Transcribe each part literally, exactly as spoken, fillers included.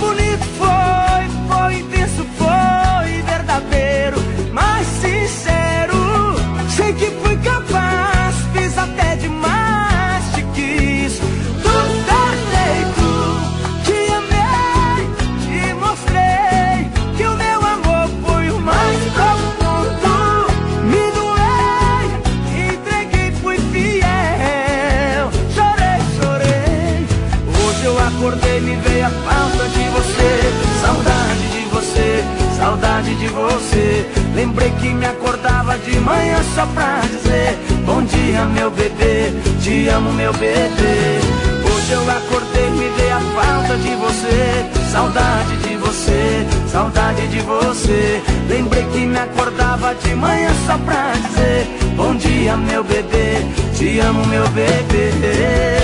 bonito, foi, foi intenso, foi verdadeiro, mas sincero. Sei que fui capaz, fiz até demais, te quis do perfeito. Te amei, te mostrei que o meu amor foi o mais profundo. Me doei, entreguei, fui fiel. Chorei, chorei. Hoje eu acordei, me veio a falta de você, saudade de você, saudade de você. Lembrei que me acordava de manhã só pra dizer bom dia, meu bebê, te amo, meu bebê. Hoje eu acordei, me veio a falta de você, saudade de você, saudade de você. Lembrei que me acordava de manhã só pra dizer bom dia, meu bebê, te amo, meu bebê.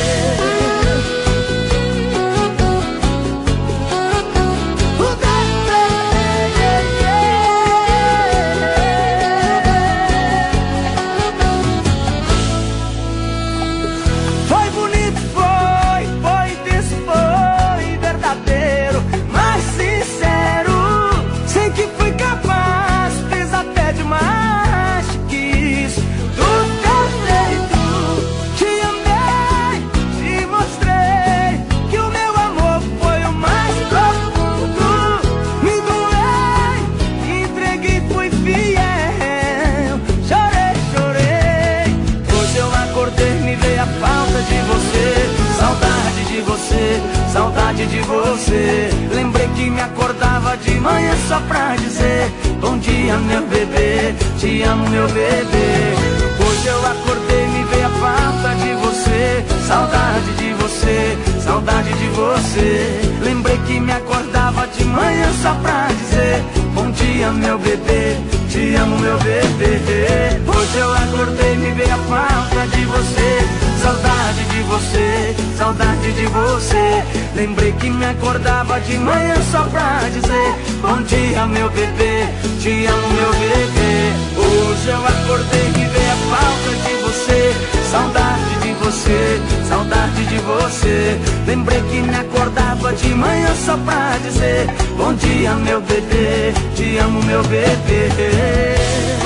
Saudade de você. Lembrei que me acordava de manhã só pra dizer bom dia, meu bebê, te amo, meu bebê. Hoje eu acordei, me veio a falta de você, saudade de você, saudade de você. Lembrei que me acordava de manhã só pra dizer bom dia, meu bebê, te amo, meu bebê. Hoje eu acordei, me veio a falta de você, saudade de você, saudade de você. Lembrei que me acordava de manhã só pra dizer bom dia, meu bebê, te amo, meu bebê. Hoje eu acordei, me veio a falta de você, saudade de você, saudade de você. Lembrei que me acordava de manhã só pra dizer bom dia, meu bebê, te amo, meu bebê.